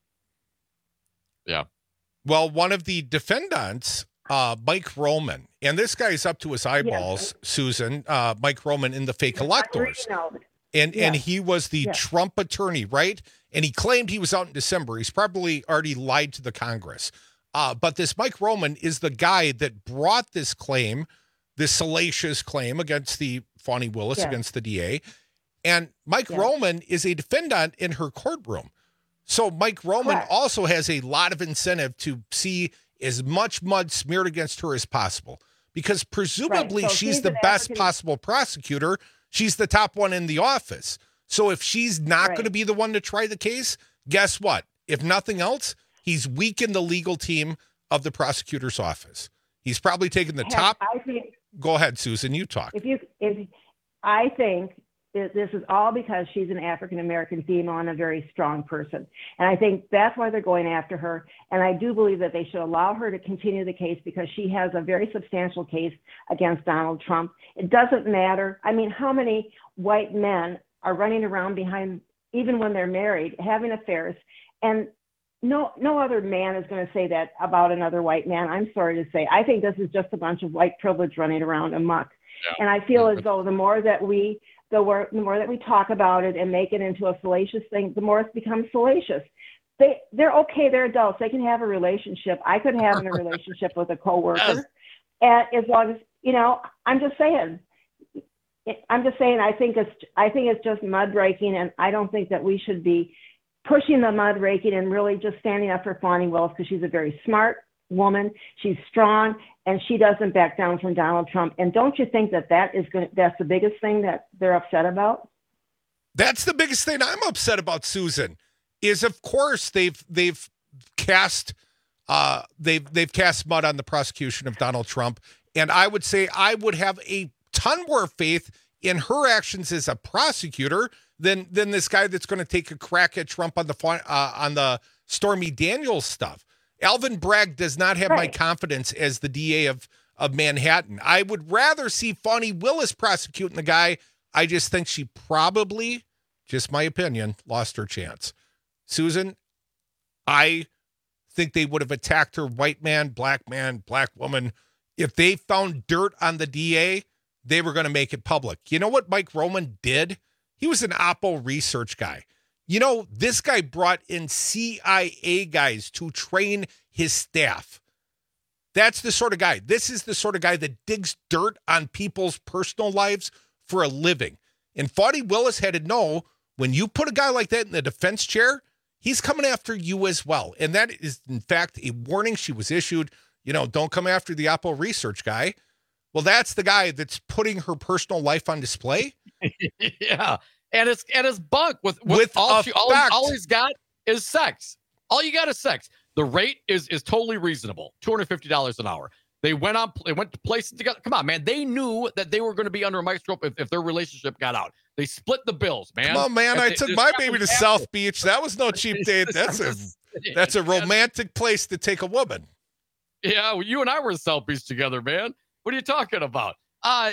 N: Yeah.
O: Well, one of the defendants, Mike Roman, and this guy's up to his eyeballs, yes. Susan, Mike Roman in the fake electors. And he was the Trump attorney, right? And he claimed he was out in December. He's probably already lied to the Congress. But this Mike Roman is the guy that brought this claim, this salacious claim against the Fani Willis, against the DA. And Mike Roman is a defendant in her courtroom. So Mike Roman also has a lot of incentive to see as much mud smeared against her as possible, because presumably she's the best possible prosecutor. She's the top one in the office. So if she's not going to be the one to try the case, guess what? If nothing else, he's weakened the legal team of the prosecutor's office. He's probably taken the top. Go ahead, Susan, you talk.
D: I think this is all because she's an African-American female and a very strong person. And I think that's why they're going after her. And I do believe that they should allow her to continue the case because she has a very substantial case against Donald Trump. It doesn't matter. I mean, how many white men are running around behind, even when they're married, having affairs? And no other man is going to say that about another white man. I'm sorry to say. I think this is just a bunch of white privilege running around amok. Yeah. And I feel as though the more that we talk about it and make it into a salacious thing, the more it becomes salacious. They're okay. They're adults. They can have a relationship. I could have a relationship with a coworker, and as long as I'm just saying. I think it's just mud raking, and I don't think that we should be pushing the mud raking and really just standing up for Fani Willis because she's a very smart woman. She's strong, and she doesn't back down from Donald Trump. And don't you think that's the biggest thing that they're upset about?
O: That's the biggest thing I'm upset about, Susan, is of course they've cast mud on the prosecution of Donald Trump. And I would say I would have a ton more faith in her actions as a prosecutor than this guy that's going to take a crack at Trump on the Stormy Daniels stuff. Alvin Bragg does not have my confidence as the DA of Manhattan. I would rather see Fani Willis prosecuting the guy. I just think she probably, just my opinion, lost her chance. Susan, I think they would have attacked her white man, black woman. If they found dirt on the DA, they were going to make it public. You know what Mike Roman did? He was an Oppo research guy. You know, this guy brought in CIA guys to train his staff. That's the sort of guy. This is the sort of guy that digs dirt on people's personal lives for a living. And Fani Willis had to know, when you put a guy like that in the defense chair, he's coming after you as well. And that is, in fact, a warning she was issued. You know, don't come after the Oppo research guy. Well, that's the guy that's putting her personal life on display.
N: Yeah. And it's bunk with all he's got is sex. All you got is sex. The rate is totally reasonable. $250 an hour. They went to places together. Come on, man. They knew that they were going to be under a microscope if their relationship got out. They split the bills, man.
O: Come on, man. I took my baby to South Beach. That was no cheap date. That's a romantic place to take a woman.
N: Yeah, well, you and I were in South Beach together, man. What are you talking about? I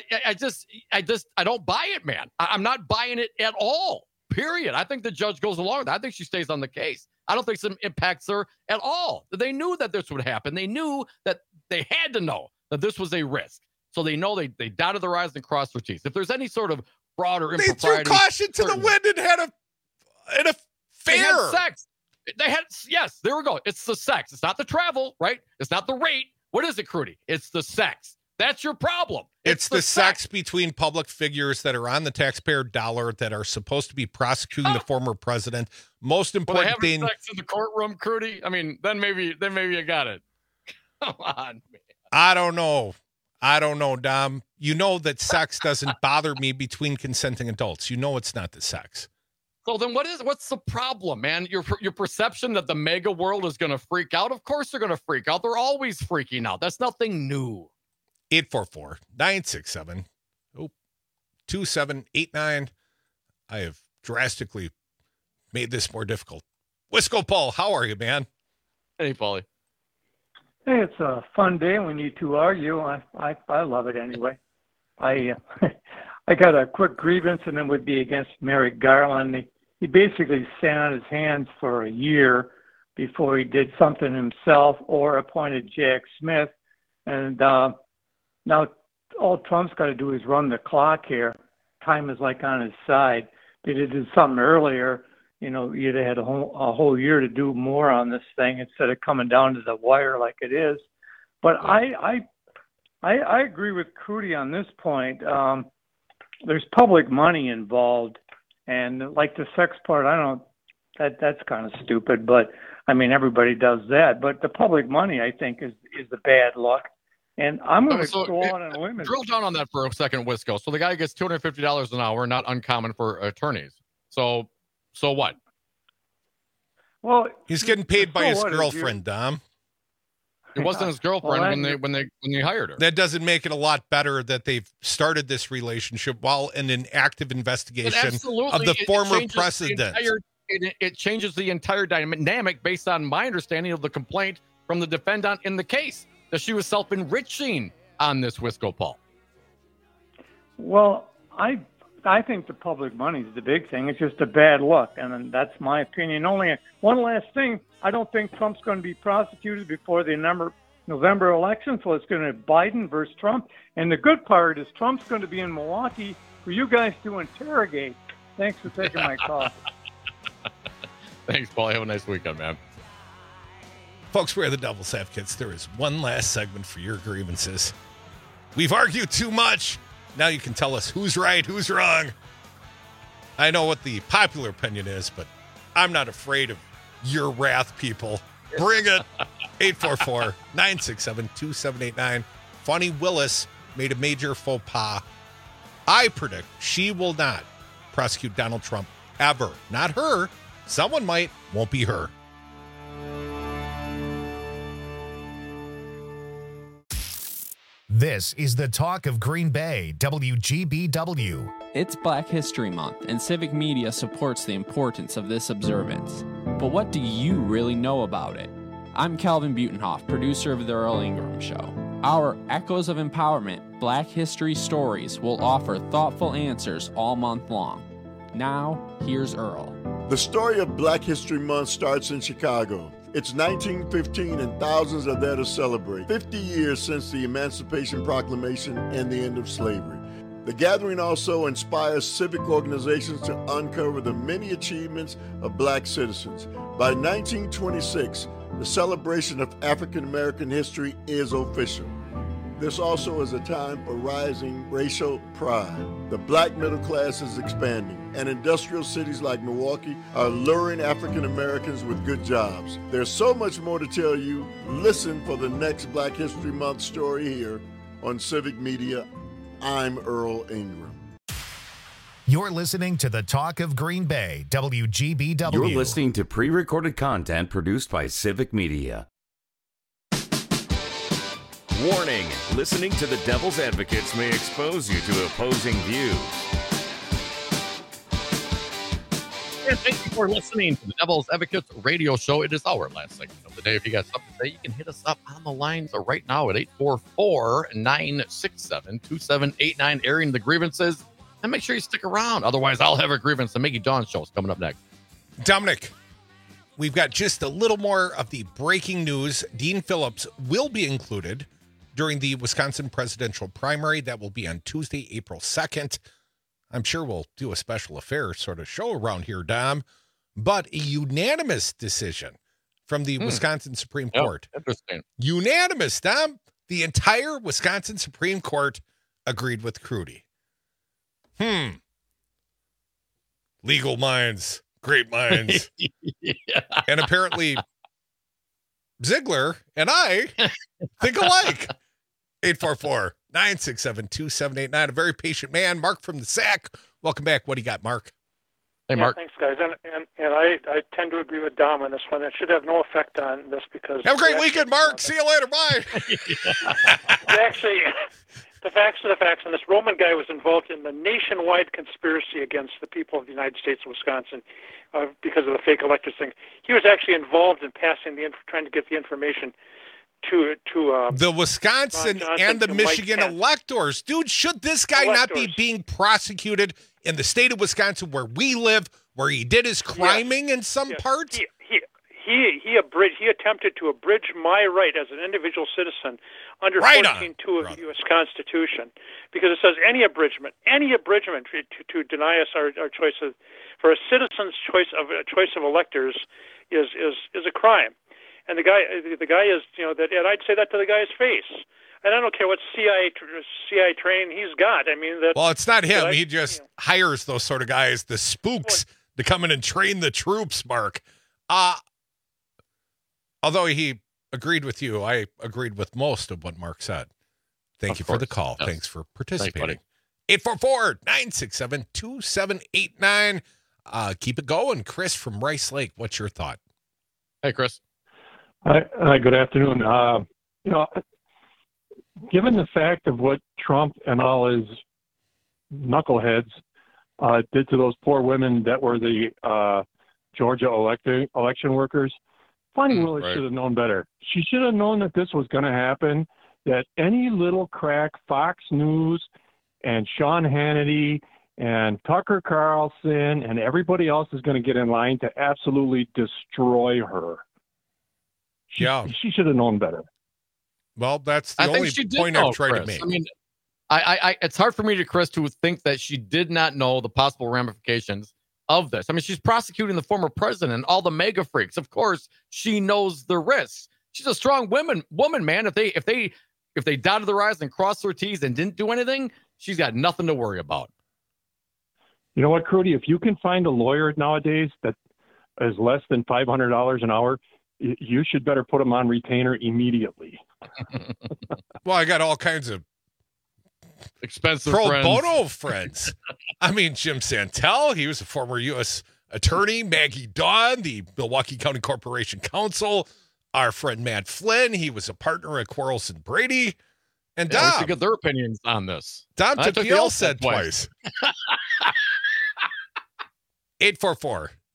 N: don't buy it, man. I'm not buying it at all, period. I think the judge goes along with that. I think she stays on the case. I don't think it impacts her at all. They knew that this would happen. They knew that they had to know that this was a risk. So they know they dotted their I's and crossed their T's. If there's any sort of fraud or impropriety.
O: They threw caution to the wind and had an affair.
N: They had sex. Yes, there we go. It's the sex. It's not the travel, right? It's not the rate. What is it, Crudy? It's the sex. That's your problem.
O: It's the sex between public figures that are on the taxpayer dollar that are supposed to be prosecuting the former president. Most important thing.
N: Sex in the courtroom, Crudy. I mean, then maybe you got it. Come on, man.
O: I don't know, Dom. You know that sex doesn't bother me between consenting adults. You know it's not the sex.
N: So then what's the problem, man? Your perception that the mega world is going to freak out? Of course they're going to freak out. They're always freaking out. That's nothing new.
O: 844-967-2789. I have drastically made this more difficult. Wisco Paul, how are you, man?
N: Hey, Paulie.
E: Hey, it's a fun day when you two argue. I love it anyway. I got a quick grievance, and it would be against Merrick Garland. He basically sat on his hands for a year before he did something himself or appointed Jack Smith. And now all Trump's got to do is run the clock here. Time is like on his side. If he did something earlier, you know, you'd have had a whole year to do more on this thing instead of coming down to the wire like it is. But I agree with Crudy on this point. There's public money involved, and like the sex part, that's kind of stupid. But I mean, everybody does that. But the public money, I think, is the bad luck. And I'm going to go on a limb.
N: Drill down on that for a second, Wisco. So the guy gets $250 an hour, not uncommon for attorneys. So what?
E: Well,
O: he's getting paid by his girlfriend, Dom.
N: It wasn't his girlfriend when they hired her.
O: That doesn't make it a lot better that they've started this relationship while in an active investigation of the former president.
N: It changes the entire dynamic based on my understanding of the complaint from the defendant in the case, that she was self-enriching on this Wisco, Paul.
E: Well, I think the public money is the big thing. It's just a bad luck, and that's my opinion. Only one last thing. I don't think Trump's going to be prosecuted before the November election, so it's going to be Biden versus Trump. And the good part is Trump's going to be in Milwaukee for you guys to interrogate. Thanks for taking my call.
N: Thanks, Paul. Have a nice weekend, man.
O: Folks, we're the Devil's Advocates. There is one last segment for your grievances. We've argued too much. Now you can tell us who's right, who's wrong. I know what the popular opinion is, but I'm not afraid of your wrath, people. Bring it. 844-967-2789. Fani Willis made a major faux pas. I predict she will not prosecute Donald Trump ever. Not her. Someone might. Won't be her.
A: This is the talk of Green Bay, WGBW.
F: It's Black History Month, and Civic Media supports the importance of this observance. But what do you really know about it? I'm Calvin Butenhoff, producer of The Earl Ingram Show. Our Echoes of Empowerment Black History Stories will offer thoughtful answers all month long. Now, here's Earl.
G: The story of Black History Month starts in Chicago. It's 1915 and thousands are there to celebrate 50 years since the Emancipation Proclamation and the end of slavery. The gathering also inspires civic organizations to uncover the many achievements of black citizens. By 1926, the celebration of African American history is official. This also is a time for rising racial pride. The black middle class is expanding, and industrial cities like Milwaukee are luring African Americans with good jobs. There's so much more to tell you. Listen for the next Black History Month story here on Civic Media. I'm Earl Ingram.
A: You're listening to the Talk of Green Bay, WGBW.
M: You're listening to pre-recorded content produced by Civic Media. Warning, listening to the Devil's Advocates may expose you to opposing views.
N: And thank you for listening to the Devil's Advocates radio show. It is our last segment of the day. If you got something to say, you can hit us up on the lines right now at 844-967-2789, airing the grievances. And make sure you stick around. Otherwise, I'll have a grievance. The Mickey Dawn Show is coming up next.
O: Dominic, we've got just a little more of the breaking news. Dean Phillips will be included during the Wisconsin presidential primary. That will be on Tuesday, April 2nd. I'm sure we'll do a special affairs sort of show around here, Dom. But a unanimous decision from the Wisconsin Supreme Court.
N: Interesting.
O: Unanimous, Dom. The entire Wisconsin Supreme Court agreed with Crudy. Legal minds, great minds.
N: Yeah.
O: And apparently Ziegler and I think alike. 844-967-2789. A very patient man, Mark from the SAC. Welcome back. What do you got, Mark?
N: Hey, Mark.
E: Thanks, guys. And I tend to agree with Dom on this one. It should have no effect on this because...
O: Have a great weekend, Mark. See you later. Bye.
E: Actually, the facts are the facts. And this Roman guy was involved in the nationwide conspiracy against the people of the United States of Wisconsin because of the fake electors thing. He was actually involved in passing trying to get the information to
O: the Wisconsin and the Michigan electors. Dude, should this guy not be being prosecuted in the state of Wisconsin where we live, where he did his criming in some parts?
E: He attempted to abridge my right as an individual citizen under 14.2 of the U.S. Constitution, because it says any abridgment to deny us our choice for a citizen's choice of electors is a crime. And the guy is, and I'd say that to the guy's face. And I don't care what CIA training he's got. I mean,
O: well, it's not him. He just hires those sort of guys, the spooks, to come in and train the troops, Mark. Although he agreed with you, I agreed with most of what Mark said. Thank you for the call. Yes. Thanks for participating. 844-967-2789. Keep it going. Chris from Rice Lake, what's your thought?
N: Hey, Chris.
E: Hi, good afternoon. Given the fact of what Trump and all his knuckleheads did to those poor women that were the Georgia election workers, Bonnie Willis should have known better. She should have known that this was going to happen, that any little crack Fox News and Sean Hannity and Tucker Carlson and everybody else is going to get in line to absolutely destroy her. She should have known better.
O: Well, that's the only point I'm trying to make.
N: I mean, it's hard for me, Chris, to think that she did not know the possible ramifications of this. I mean, she's prosecuting the former president and all the mega freaks. Of course, she knows the risks. She's a strong woman, man. If they dotted their I's and crossed their T's and didn't do anything, she's got nothing to worry about.
E: You know what, Crudy? If you can find a lawyer nowadays that is less than $500 an hour, you should better put him on retainer immediately.
O: Well, I got all kinds of
N: expensive
O: pro bono friends. I mean, Jim Santel, he was a former U.S. attorney. Maggie Dawn, the Milwaukee County Corporation Counsel. Our friend Matt Flynn, he was a partner at Quarles and Brady. And Dom,
N: we should get their opinions on this.
O: Dom Tequil said twice.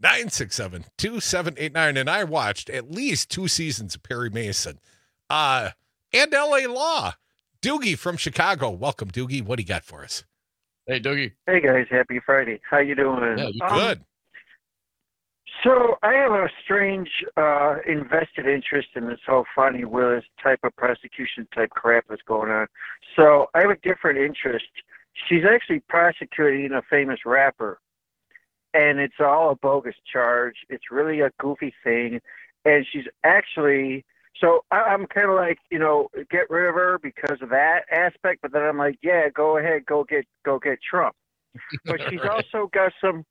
O: 967-2789. And I watched at least 2 seasons of Perry Mason. And LA Law. Doogie from Chicago. Welcome, Doogie. What do you got for us?
N: Hey, Doogie.
I: Hey, guys. Happy Friday. How you doing?
O: Yeah, you good.
I: So I have a strange invested interest in this whole Fani Willis type of prosecution type crap that's going on. So I have a different interest. She's actually prosecuting a famous rapper, and it's all a bogus charge. It's really a goofy thing, and she's actually... So I'm kind of like, get rid of her because of that aspect, but then I'm like, yeah, go ahead, go get Trump. But she's also got some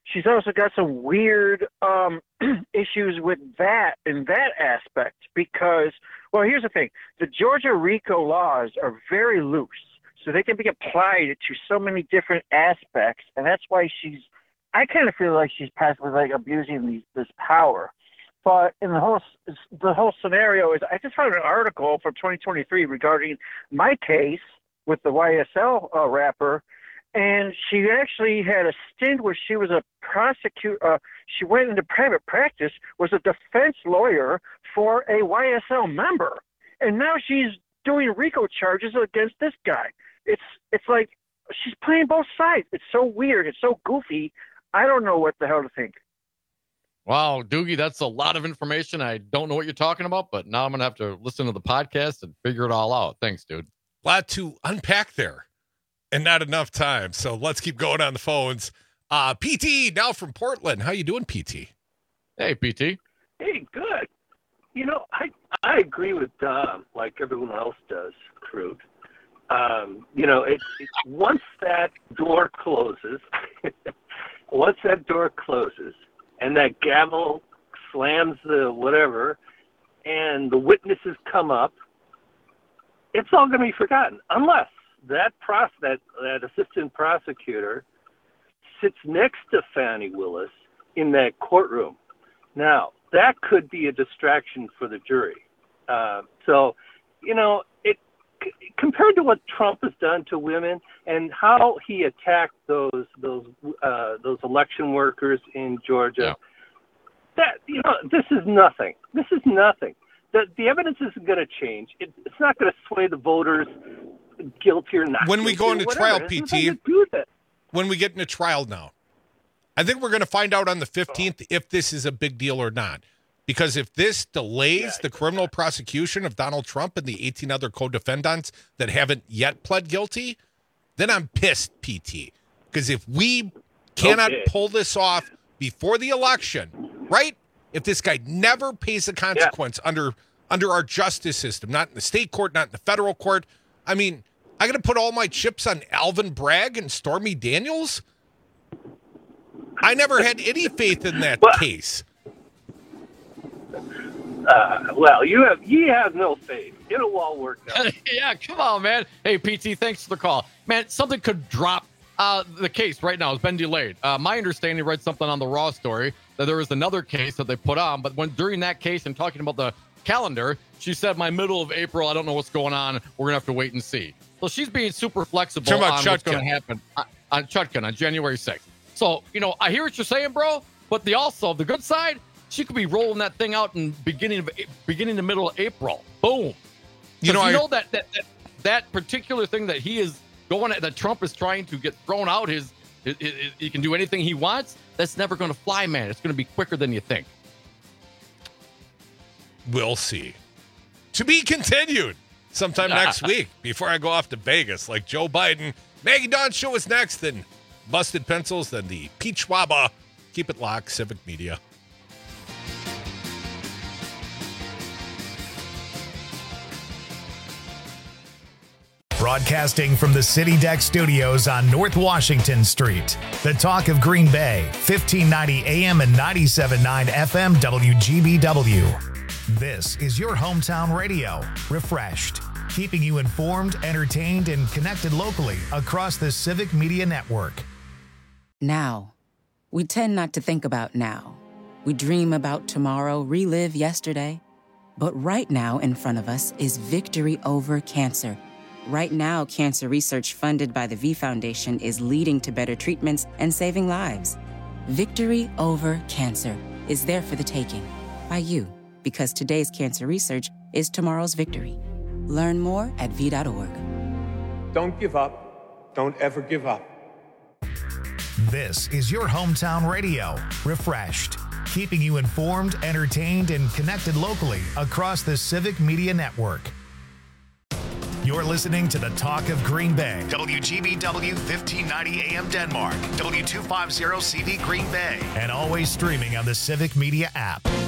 I: weird issues with that in that aspect because, well, here's the thing: the Georgia RICO laws are very loose, so they can be applied to so many different aspects, and that's why I kind of feel like she's possibly like abusing this power. But in the whole scenario is, I just found an article from 2023 regarding my case with the YSL rapper, and she actually had a stint where she was a prosecutor. She went into private practice, was a defense lawyer for a YSL member, and now she's doing RICO charges against this guy. It's like she's playing both sides. It's so weird. It's so goofy. I don't know what the hell to think.
N: Wow, Doogie, that's a lot of information. I don't know what you're talking about, but now I'm going to have to listen to the podcast and figure it all out. Thanks, dude.
O: A lot to unpack there and not enough time. So let's keep going on the phones. PT, now from Portland. How you doing, PT?
N: Hey, PT.
J: Hey, good. I agree with Dom like everyone else does, Crude. It's once that door closes, and that gavel slams the whatever, and the witnesses come up, it's all going to be forgotten, unless that assistant prosecutor sits next to Fani Willis in that courtroom. Now, that could be a distraction for the jury. Compared to what Trump has done to women and how he attacked those election workers in Georgia, this is nothing. This is nothing. The evidence isn't going to change. It's not going to sway the voters guilty or not.
O: When we go into trial, PT, when we get into trial now, I think we're going to find out on the 15th if this is a big deal or not. Because if this delays the criminal prosecution of Donald Trump and the 18 other co-defendants that haven't yet pled guilty, then I'm pissed, PT. Because if we cannot pull this off before the election, right? If this guy never pays a consequence under our justice system, not in the state court, not in the federal court, I mean, I got to put all my chips on Alvin Bragg and Stormy Daniels? I never had any faith in that case.
J: You have no faith. It'll all work out.
N: Yeah, come on, man. Hey, PT, thanks for the call. Man, something could drop. The case right now has been delayed. My understanding, read something on the Raw story that there was another case that they put on, but during that case and talking about the calendar, she said, my middle of April, I don't know what's going on. We're going to have to wait and see. So she's being super flexible on what's going to happen on Chutkan on January 6th. So, I hear what you're saying, bro, but the good side, she could be rolling that thing out in beginning to middle of April. Boom. That particular thing that he is that Trump is trying to get thrown out, he can do anything he wants. That's never going to fly, man. It's going to be quicker than you think.
O: We'll see. To be continued sometime next week before I go off to Vegas like Joe Biden. Maggie Dawn show is next, then Busted Pencils, then the Peach Waba. Keep it locked, Civic Media.
A: Broadcasting from the City Deck Studios on North Washington Street. The talk of Green Bay, 1590 AM and 97.9 FM WGBW. This is your hometown radio, refreshed, keeping you informed, entertained, and connected locally across the Civic Media Network.
W: Now. We tend not to think about now. We dream about tomorrow, relive yesterday. But right now in front of us is victory over cancer. Right now, cancer research funded by the V Foundation is leading to better treatments and saving lives. Victory over cancer is there for the taking by you, because today's cancer research is tomorrow's victory. Learn more at V.org.
H: Don't give up. Don't ever give up.
A: This is your hometown radio, Refreshed, keeping you informed, entertained, and connected locally across the Civic Media Network. You're listening to the Talk of Green Bay, WGBW 1590 AM Denmark, W250 CV Green Bay, and always streaming on the Civic Media app.